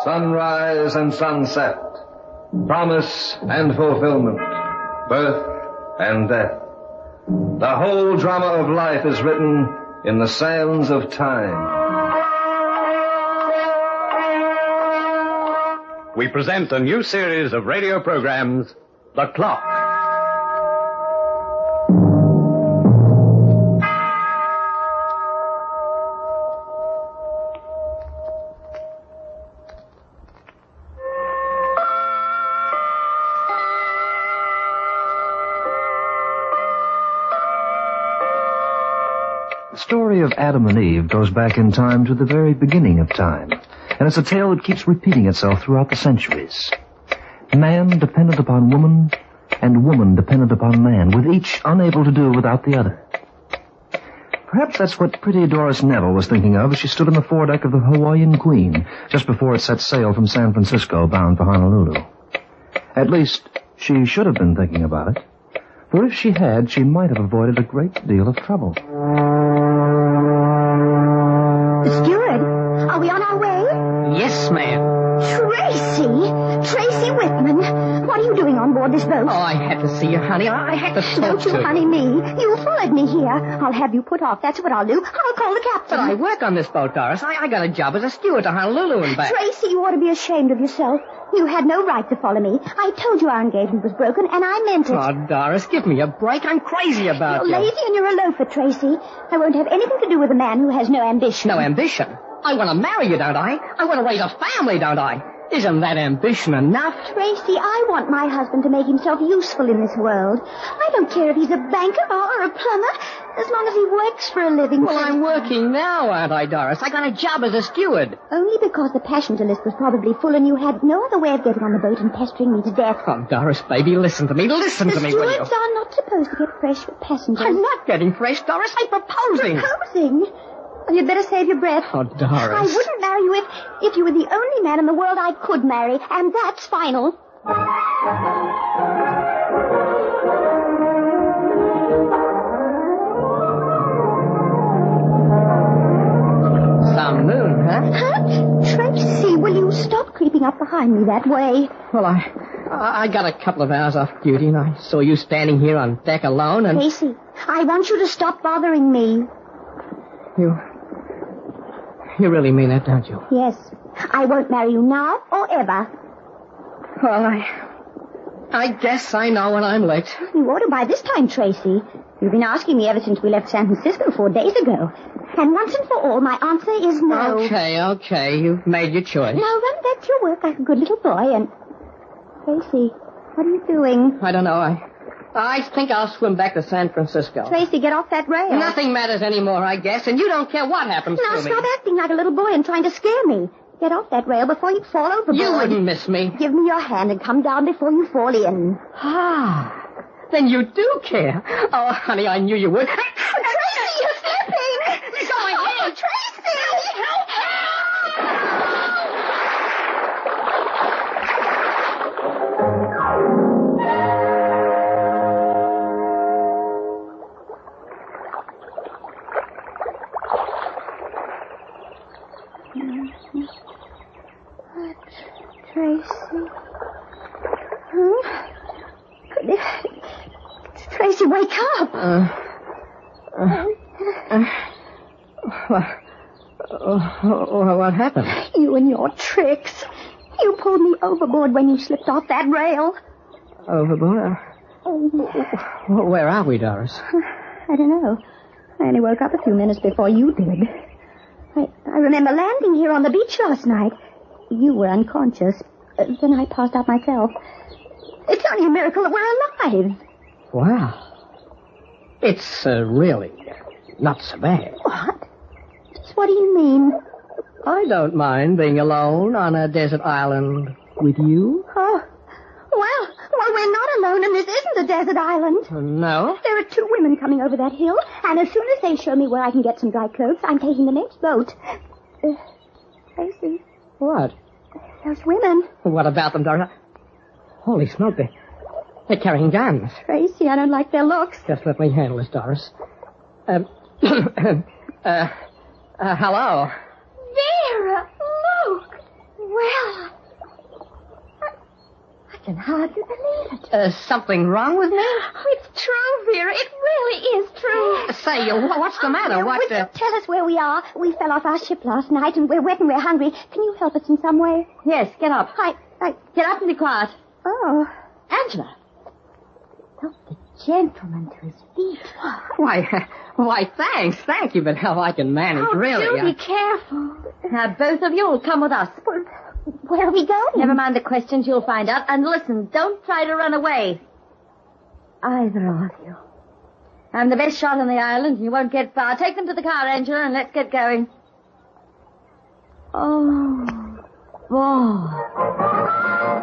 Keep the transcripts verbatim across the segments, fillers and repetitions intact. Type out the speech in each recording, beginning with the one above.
Sunrise and sunset. Promise and fulfillment. Birth and death. The whole drama of life is written in the sands of time. We present a new series of radio programs, The Clock. The story of Adam and Eve goes back in time to the very beginning of time, and it's a tale that keeps repeating itself throughout the centuries. Man dependent upon woman, and woman dependent upon man, with each unable to do without the other. Perhaps that's what pretty Doris Neville was thinking of as she stood on the foredeck of the Hawaiian Queen just before it set sail from San Francisco bound for Honolulu. At least, she should have been thinking about it, for if she had, she might have avoided a great deal of trouble. Steward, are we on our way? Yes, ma'am. Tracy! Tracy Whitman! What are you doing on board this boat? Oh, I had to see you, honey. I had to talk Don't you to honey me. You followed me here. I'll have you put off. That's what I'll do. I'll call the captain. But I work on this boat, Doris. I, I got a job as a steward to Honolulu and back. Tracy, you ought to be ashamed of yourself. You had no right to follow me. I told you our engagement was broken, and I meant it. Oh, Doris, give me a break. I'm crazy about You're you. lazy and you're a loafer, Tracy. I won't have anything to do with a man who has no ambition. No ambition? I want to marry you, don't I? I want to raise a family, don't I? Isn't that ambition enough? Tracy, I want my husband to make himself useful in this world. I don't care if he's a banker or a plumber, as long as he works for a living. Well, I'm working now, aren't I, Doris? I got a job as a steward. Only because the passenger list was probably full and you had no other way of getting on the boat and pestering me to death. Oh, Doris, baby, listen to me. Listen the to me, will you? stewards are not supposed to get fresh with passengers. I'm not getting fresh, Doris. I'm proposing. Proposing? Well, you'd better save your breath. Oh, Doris. I wouldn't marry you if, if you were the only man in the world I could marry, and that's final. Some moon, huh? Huh? Tracy, will you stop creeping up behind me that way? Well, I, I I got a couple of hours off duty, and I saw you standing here on deck alone, and... Tracy, I want you to stop bothering me. You... You really mean that, don't you? Yes. I won't marry you now or ever. Well, I... I guess I know when I'm late. You ought to by this time, Tracy. You've been asking me ever since we left San Francisco four days ago. And once and for all, my answer is no. Okay, okay. You've made your choice. Now run back to your work like a good little boy and... Tracy, what are you doing? I don't know. I... I think I'll swim back to San Francisco. Tracy, get off that rail. Nothing matters anymore, I guess, and you don't care what happens now to me. Now stop acting like a little boy and trying to scare me. Get off that rail before you fall overboard. You wouldn't miss me. Give me your hand and come down before you fall in. Ah, then you do care. Oh, honey, I knew you would. Tracy, you're slipping. Go ahead. Tracy! Help! Tracy. Huh? Tracy, wake up. Uh, uh, uh, what, uh, what happened? You and your tricks. You pulled me overboard when you slipped off that rail. Overboard? Well, where are we, Doris? I don't know. I only woke up a few minutes before you did. I, I remember landing here on the beach last night. You were unconscious. Uh, then I passed out myself. It's only a miracle that we're alive. Wow. It's uh, really not so bad. What? Just what do you mean? I don't mind being alone on a desert island with you. Oh, well, well, we're not alone, and this isn't a desert island. Uh, no? There are two women coming over that hill, and as soon as they show me where I can get some dry clothes, I'm taking the next boat. Uh, Tracy. What? Those women. What about them, Doris? Holy smoke, they, they're carrying guns. Tracy, I don't like their looks. Just let me handle this, Doris. Um, uh, uh, hello? Vera, look. Well, I, I can hardly believe it. Uh, something wrong with me? Oh, it's true, Vera. It really is true. Say, uh, wha- what's the matter? Oh, What, will uh... you tell us where we are? We fell off our ship last night, and we're wet and we're hungry. Can you help us in some way? Yes, get up. I, I... Get up and be quiet. Oh. Angela. Help the gentleman to his feet. Why, why, thanks. Thank you, but how I can manage, Oh, really. do I- be careful. Now, both of you will come with us. Well, where are we going? Never mind the questions, you'll find out. And listen, don't try to run away. Either of you. I'm the best shot on the island, and you won't get far. Take them to the car, Angela, and let's get going. Oh, boy.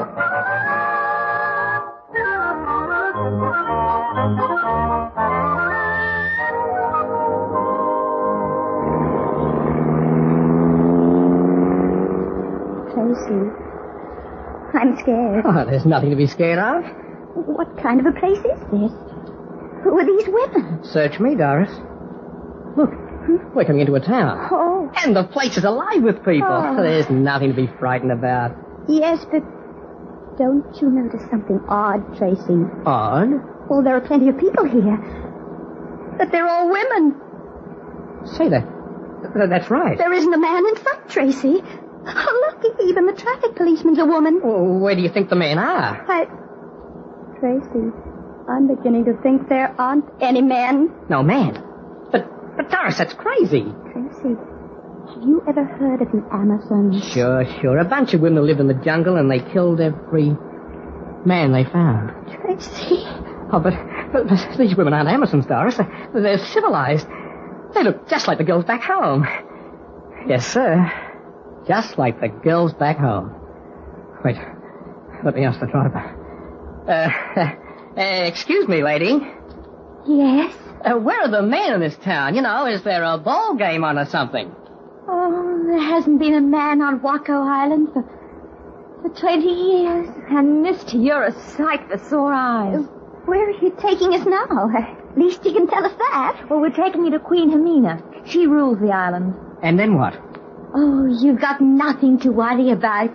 Tracy, I'm scared. Oh, there's nothing to be scared of. What kind of a place is this? Who are these women? Search me, Doris. Look, we're coming into a town. Oh, And the place is alive with people. Oh. There's nothing to be frightened about. yes, but don't you notice something odd, Tracy? Odd? Well, there are plenty of people here. But they're all women. Say that. Th- That's right. There isn't a man in sight, Tracy. Oh, look, even the traffic policeman's a woman. Oh, where do you think the men are? I... Tracy, I'm beginning to think there aren't any men. No, man. But, but Doris, that's crazy. Tracy, have you ever heard of the Amazons? Sure, sure. A bunch of women lived in the jungle and they killed every man they found. Tracy. Oh, but, but, but these women aren't Amazons, Doris. They're, they're civilized. They look just like the girls back home. Yes, sir. Just like the girls back home. Wait. Let me ask the driver. Uh, uh, uh excuse me, lady. Yes? Uh, where are the men in this town? You know, is there a ball game on or something? Oh, there hasn't been a man on Waco Island for, for twenty years. And, mister, you're a sight for sore eyes. Where are you taking us now? At least you can tell us that. Well, we're taking you to Queen Hermina. She rules the island. And then what? Oh, you've got nothing to worry about.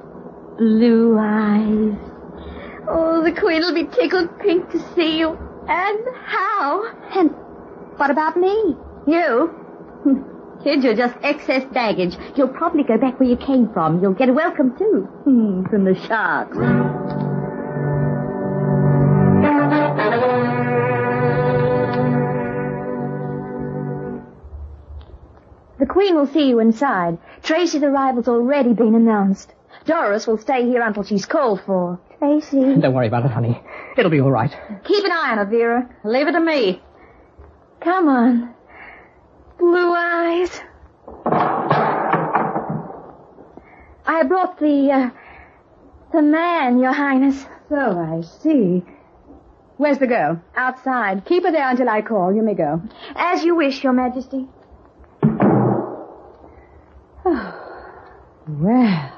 Blue eyes. Oh, the Queen will be tickled pink to see you. And how? And what about me? You? Kid, you're just excess baggage. You'll probably go back where you came from. You'll get a welcome, too. Hmm, from the sharks. The Queen will see you inside. Tracy's arrival's already been announced. Doris will stay here until she's called for. Tracy. Don't worry about it, honey. It'll be all right. Keep an eye on her, Vera. Leave it to me. Come on. Blue eyes. I brought the, uh, the man, Your Highness. So I see. Where's the girl? Outside. Keep her there until I call. You may go. As you wish, Your Majesty. Well,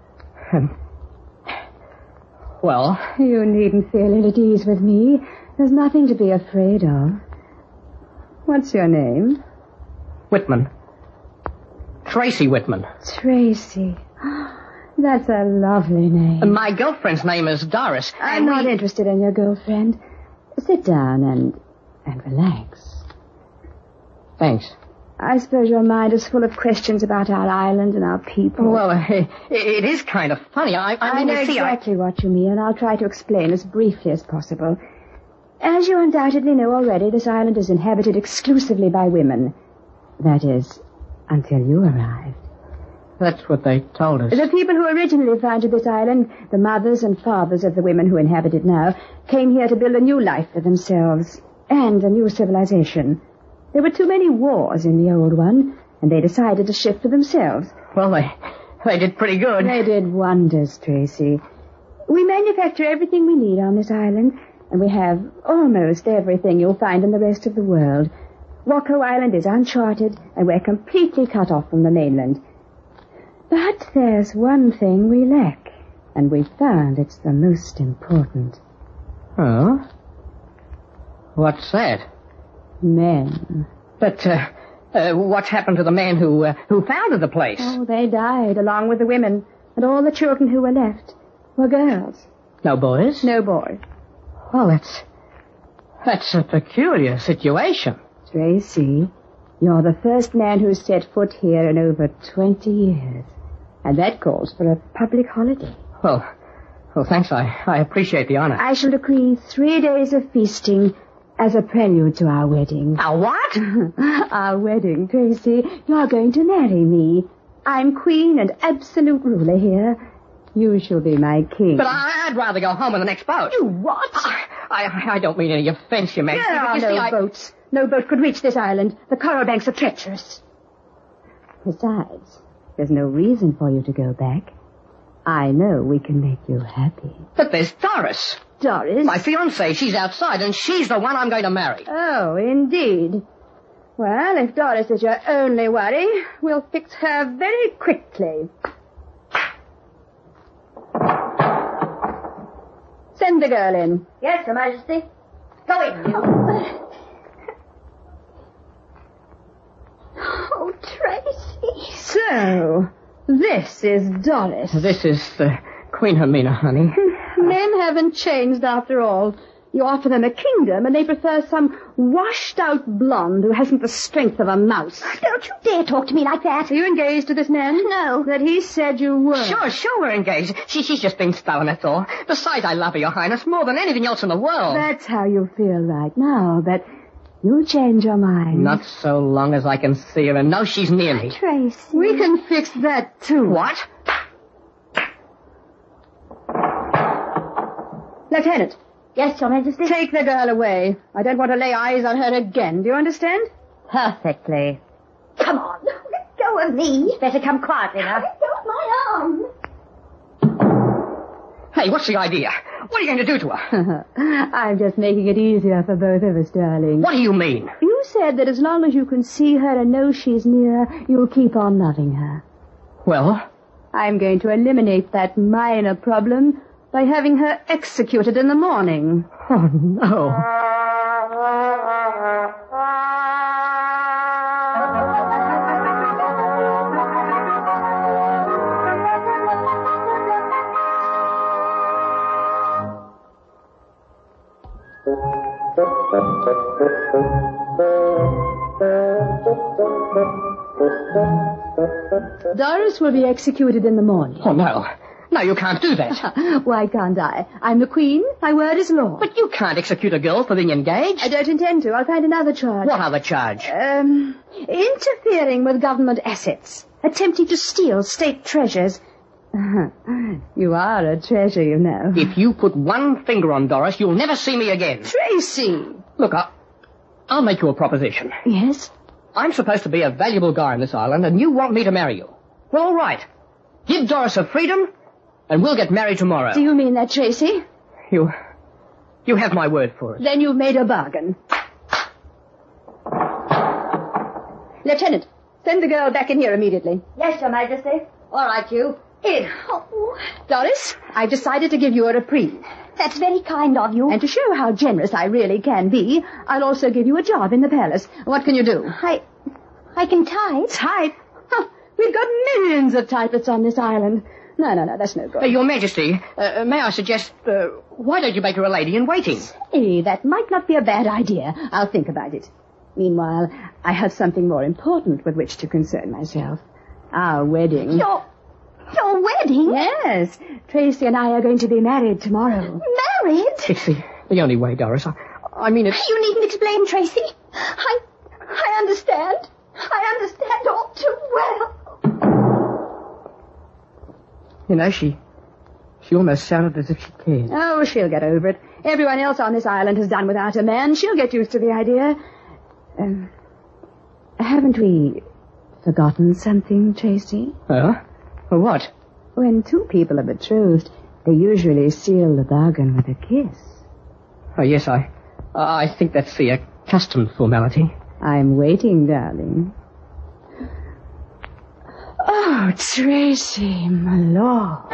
Well, you needn't feel ill at ease with me. There's nothing to be afraid of. What's your name? Whitman. Tracy Whitman. Tracy. That's a lovely name. And my girlfriend's name is Doris. I'm and not we- interested in your girlfriend. Sit down and and relax. Thanks. I suppose your mind is full of questions about our island and our people. Well, uh, it, it is kind of funny. I, I, I mean, know you see, I- exactly what you mean, and I'll try to explain as briefly as possible. As you undoubtedly know already, this island is inhabited exclusively by women. That is, until you arrived. That's what they told us. The people who originally founded this island, the mothers and fathers of the women who inhabit it now, came here to build a new life for themselves and a new civilization. There were too many wars in the old one, and they decided to shift for themselves. Well, they, they did pretty good. They did wonders, Tracy. We manufacture everything we need on this island, and we have almost everything you'll find in the rest of the world. Waco Island is uncharted, and we're completely cut off from the mainland. But there's one thing we lack, and we've found it's the most important. Oh? What's that? Men. But, uh, Uh, what's happened to the men who uh, who founded the place? Oh, they died along with the women, and all the children who were left were girls. No boys? No boys. Well, that's... that's a peculiar situation. Tracy, you're the first man who's set foot here in over twenty years. And that calls for a public holiday. Well, well, thanks. I, I appreciate the honor. I shall decree three days of feasting as a prelude to our wedding. Our what? Our wedding, Tracy. You're going to marry me. I'm queen and absolute ruler here. You shall be my king. But I, I'd rather go home on the next boat. You what? I, I, I don't mean any offense, Your Majesty. There but are you no see, I... boats. No boat could reach this island. The coral banks are treacherous. Besides, there's no reason for you to go back. I know we can make you happy. But there's Doris. Doris? My fiancée. She's outside, and she's the one I'm going to marry. Oh, indeed. Well, if Doris is your only worry, we'll fix her very quickly. Send the girl in. Yes, Your Majesty. Go in, you. Oh, Tracy. So, this is Doris. This is uh, Queen Hermina, honey. Men haven't changed after all. You offer them a kingdom, and they prefer some washed-out blonde who hasn't the strength of a mouse. Don't you dare talk to me like that. Are you engaged to this man? No. That he said you were. Sure, sure we're engaged. She, she's just been stubborn, that's all. Besides, I love her, Your Highness, more than anything else in the world. That's how you feel right now, but you'll change your mind. Not so long as I can see her and know she's near me. Tracy. We can fix that, too. What? Lieutenant. Yes, Your Majesty? Take the girl away. I don't want to lay eyes on her again. Do you understand? Perfectly. Come on. Let go of me. Better come quietly now. Let go of my arm. Hey, what's the idea? What are you going to do to her? I'm just making it easier for both of us, darling. What do you mean? You said that as long as you can see her and know she's near, you'll keep on loving her. Well? I'm going to eliminate that minor problem by having her executed in the morning. Oh, no. Doris will be executed in the morning. Oh, no. No, you can't do that. Why can't I? I'm the queen. My word is law. But you can't execute a girl for being engaged. I don't intend to. I'll find another charge. What other charge? Um, interfering with government assets. Attempting to steal state treasures. You are a treasure, you know. If you put one finger on Doris, you'll never see me again. Tracy! Look, I, I'll make you a proposition. Yes? I'm supposed to be a valuable guy on this island, and you want me to marry you. Well, all right. Give Doris her freedom, and we'll get married tomorrow. Do you mean that, Tracy? You... you have my word for it. Then you've made a bargain. Lieutenant, send the girl back in here immediately. Yes, Your Majesty. All right, you. In. Oh. Doris, I've decided to give you a reprieve. That's very kind of you. And to show how generous I really can be, I'll also give you a job in the palace. What can you do? I... I can type. Type? Huh, we've got millions of typists on this island. No, no, no, that's no good. Uh, Your Majesty, uh, may I suggest, uh, why don't you make her a lady in waiting? Hey, that might not be a bad idea. I'll think about it. Meanwhile, I have something more important with which to concern myself. Our wedding. Your... Your wedding? Yes. Tracy and I are going to be married tomorrow. Married? It's the, the only way, Doris. I, I mean, it's... You needn't explain, Tracy. I... I understand. I understand all too well. You know, she... She almost sounded as if she cared. Oh, she'll get over it. Everyone else on this island has done without a man. She'll get used to the idea. Um, haven't we forgotten something, Tracy? Oh? Well, what? When two people are betrothed, they usually seal the bargain with a kiss. Oh, yes, I... I think that's the accustomed formality. I'm waiting, darling. Oh, Tracy, my lord.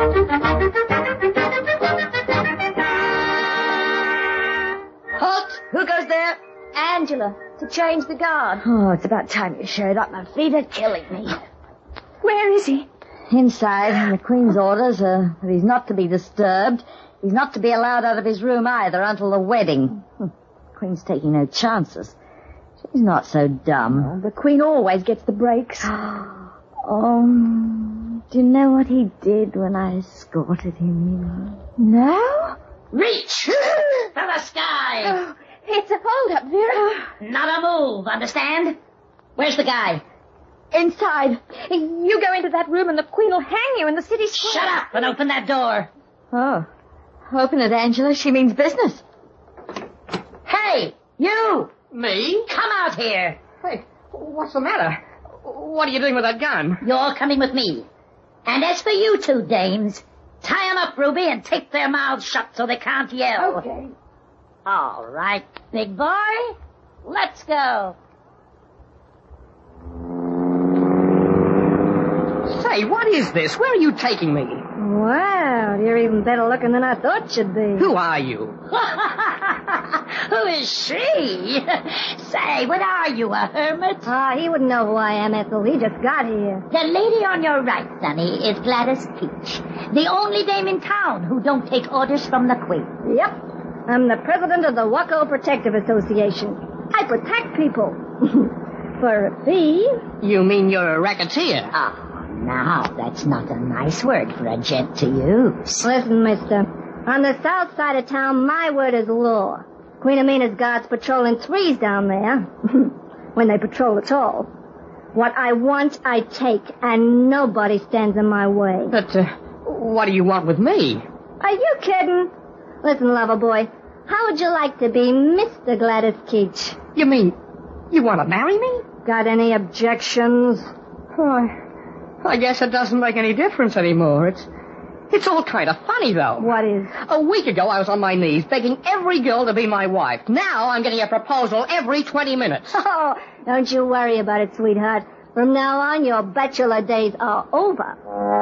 Halt! Who goes there? Angela. to change the guard. Oh, it's about time you showed up. My feet are killing me. Where is he? Inside, and the Queen's orders are that he's not to be disturbed. He's not to be allowed out of his room either until the wedding. The Queen's taking no chances. She's not so dumb. Oh, the Queen always gets the breaks. Oh, do you know what he did when I escorted him in? No? Reach for the sky. Oh, it's a hold-up, Vera. Not a move, understand? Where's the guy? Inside. You go into that room and the Queen will hang you in the city square. Shut up and open that door. Oh, open it, Angela. She means business. Hey, you! Me? Come out here. Hey, what's the matter? What are you doing with that gun? You're coming with me. And as for you two dames, tie 'em up, Ruby, and tape their mouths shut so they can't yell. Okay. All right, big boy. Let's go. Say, what is this? Where are you taking me? Wow, you're even better looking than I thought you'd be. Who are you? Who is she? Say, what are you, a hermit? Ah, he wouldn't know who I am, Ethel. He just got here. The lady on your right, Sonny, is Gladys Peach, the only dame in town who don't take orders from the Queen. Yep. I'm the president of the Waco Protective Association. I protect people. For a fee. You mean you're a racketeer? Ah. Now, that's not a nice word for a gent to use. Listen, mister. On the south side of town, my word is law. Queen Amina's guards patrol in threes down there. When they patrol at all. What I want, I take, and nobody stands in my way. But, uh, what do you want with me? Are you kidding? Listen, lover boy, how would you like to be Mister Gladys Keach? You mean, you want to marry me? Got any objections? Oh, I guess it doesn't make any difference anymore. It's it's all kind of funny, though. What is? A week ago, I was on my knees begging every girl to be my wife. Now I'm getting a proposal every twenty minutes. Oh, don't you worry about it, sweetheart. From now on, your bachelor days are over.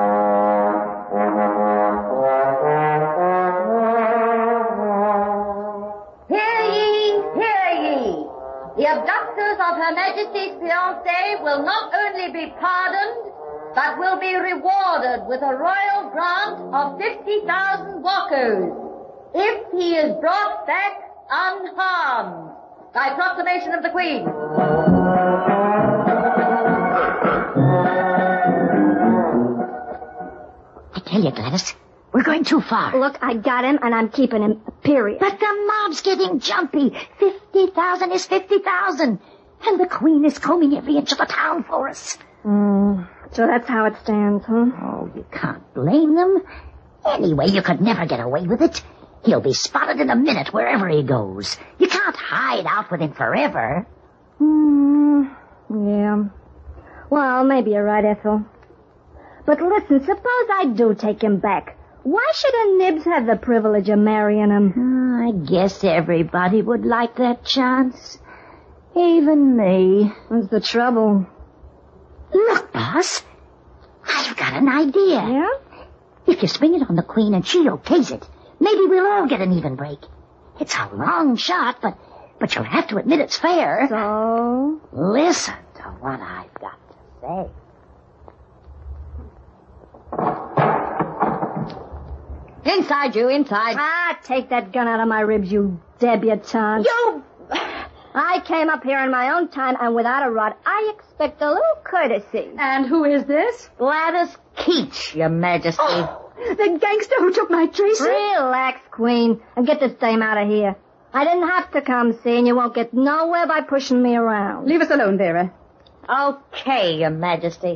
Hear ye, hear ye. The abductors of Her Majesty's fiancé will not only be pardoned, but will be rewarded with a royal grant of fifty thousand wacos if he is brought back unharmed by proclamation of the Queen. I tell you, Gladys, we're going too far. Look, I got him, and I'm keeping him, period. But the mob's getting jumpy. Fifty thousand is fifty thousand. And the Queen is combing every inch of the town for us. Mm, so that's how it stands, huh? Oh, you can't blame them. Anyway, you could never get away with it. He'll be spotted in a minute wherever he goes. You can't hide out with him forever. Hmm, yeah. Well, maybe you're right, Ethel. But listen, suppose I do take him back. Why should a Nibs have the privilege of marrying him? Oh, I guess everybody would like that chance. Even me. What's the trouble? Look, boss. I've got an idea. Yeah? If you spring it on the Queen and she okays it, maybe we'll all get an even break. It's a long shot, but but you'll have to admit it's fair. So? Listen to what I've got to say. Inside, you, inside. Ah, take that gun out of my ribs, you debutante. You... I came up here on my own time, and without a rod, I expect a little courtesy. And who is this? Gladys Keach, Your Majesty. Oh, the gangster who took my Tracy? Relax, Queen, and get this dame out of here. I didn't have to come, see, and you won't get nowhere by pushing me around. Leave us alone, Vera. Okay, Your Majesty.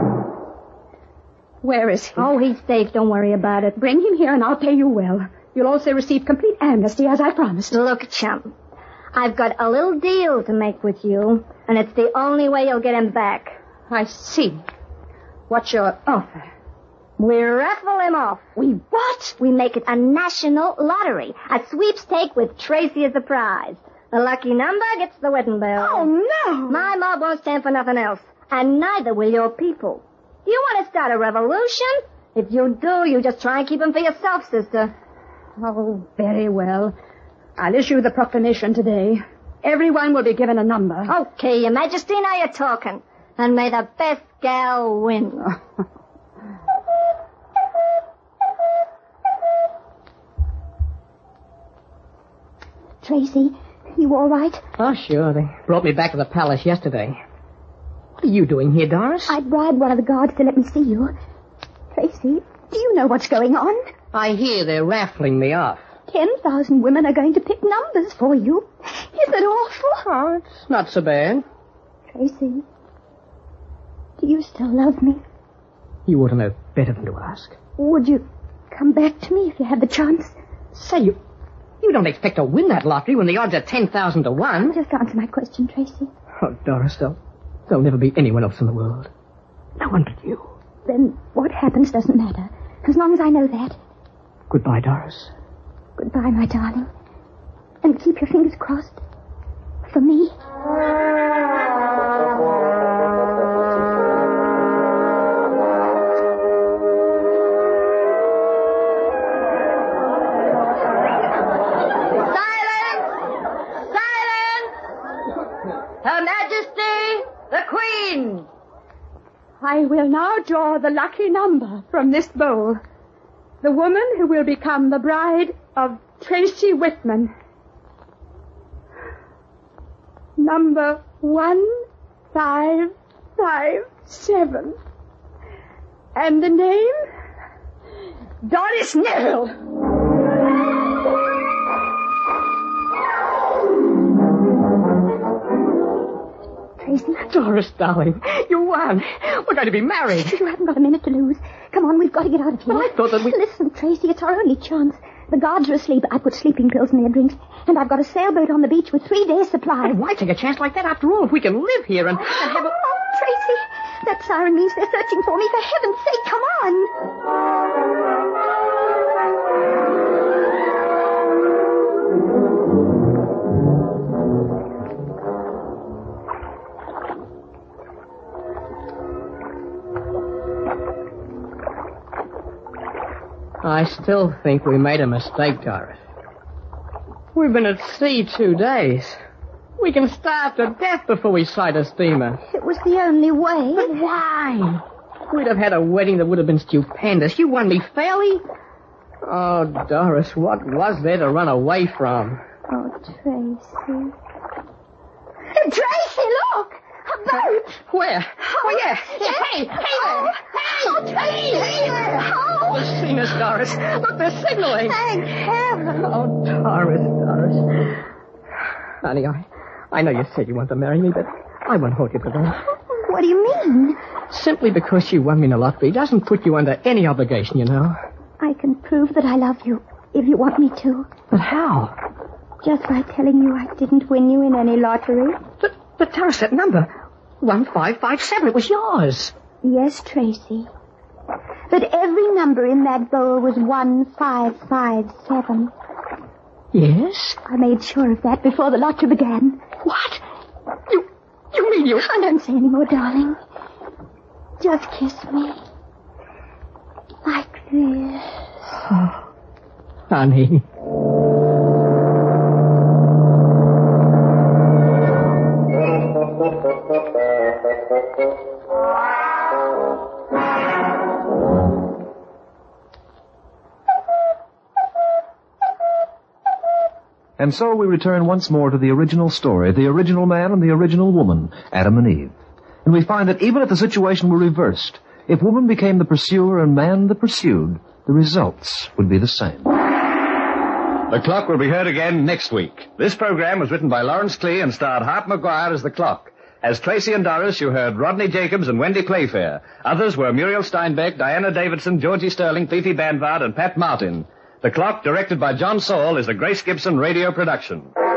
Where is he? Oh, he's safe. Don't worry about it. Bring him here and I'll pay you well. You'll also receive complete amnesty, as I promised. Look, chum, I've got a little deal to make with you, and it's the only way you'll get him back. I see. What's your offer? We raffle him off. We what? We make it a national lottery, a sweepstake with Tracy as the prize. The lucky number gets the wedding bell. Oh, no! My mob won't stand for nothing else, and neither will your people. Do you want to start a revolution? If you do, you just try and keep him for yourself, sister. Oh, very well. I'll issue the proclamation today. Everyone will be given a number. Okay, Your Majesty, now you're talking. And may the best gal win. Tracy, you all right? Oh, sure. They brought me back to the palace yesterday. What are you doing here, Doris? I bribed one of the guards to let me see you. Tracy, do you know what's going on? I hear they're raffling me off. Ten thousand women are going to pick numbers for you. Isn't it awful? Oh, it's not so bad. Tracy, do you still love me? You ought to know better than to ask. Would you come back to me if you had the chance? Say, you you don't expect to win that lottery when the odds are ten thousand to one. Just answer my question, Tracy. Oh, Doris, there'll, there'll never be anyone else in the world. No one but you. Then what happens doesn't matter, as long as I know that. Goodbye, Doris. Goodbye, my darling. And keep your fingers crossed. For me. Her Majesty, the Queen. I will now draw the lucky number from this bowl. The woman who will become the bride of Tracy Whitman. Number one five five seven. And the name? Doris Neville. Tracy? Doris, darling, you won. We're going to be married. You haven't got a minute to lose. Come on, we've got to get out of here. Well, I thought that we... Listen, Tracy, it's our only chance. The guards are asleep. I put sleeping pills in their drinks. And I've got a sailboat on the beach with three days' supply. Hey, why take a chance like that? After all, if we can live here and, and have a... Oh, Tracy, that siren means they're searching for me. For heaven's sake, come on. I still think we made a mistake, Doris. We've been at sea two days. We can starve to death before we sight a steamer. It was the only way. But why? We'd have had a wedding that would have been stupendous. You won me fairly. Oh, Doris, what was there to run away from? Oh, Tracy. Tracy, look! A boat! Where? Oh, yeah. Hey! Hey! Oh, oh Tracy! Oh! They've seen us, Doris. Look, they're signaling. Thank heaven. Oh, Doris, Doris. Honey, I, I know you said you want to marry me, but I won't hold you to that. What do you mean? Simply because you won me in the lottery doesn't put you under any obligation, you know. I can prove that I love you, if you want me to. But how? Just by telling you I didn't win you in any lottery. But, but Doris, that number, one five five seven, it was yours. Yes, Tracy. But every number in that bowl was one five five seven. Yes? I made sure of that before the lottery began. What? You, you mean you... I don't say any more, darling. Just kiss me. Like this. Oh, honey. And so we return once more to the original story, the original man and the original woman, Adam and Eve. And we find that even if the situation were reversed, if woman became the pursuer and man the pursued, the results would be the same. The Clock will be heard again next week. This program was written by Lawrence Klee and starred Hart McGuire as the Clock. As Tracy and Doris, you heard Rodney Jacobs and Wendy Playfair. Others were Muriel Steinbeck, Diana Davidson, Georgie Sterling, Fifi Banvard, and Pat Martin. The Clock, directed by John Saul, is a Grace Gibson radio production.